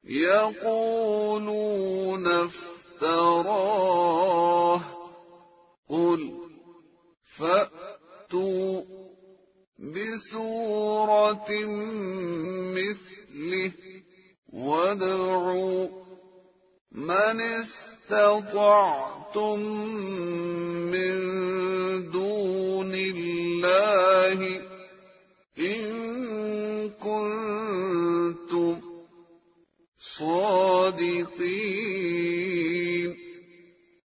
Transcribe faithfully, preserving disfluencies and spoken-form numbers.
يقولون افتراه قل فأتوا بسورة مثله وادعوا من استطعتم من دون الله إن كنتم صادقين.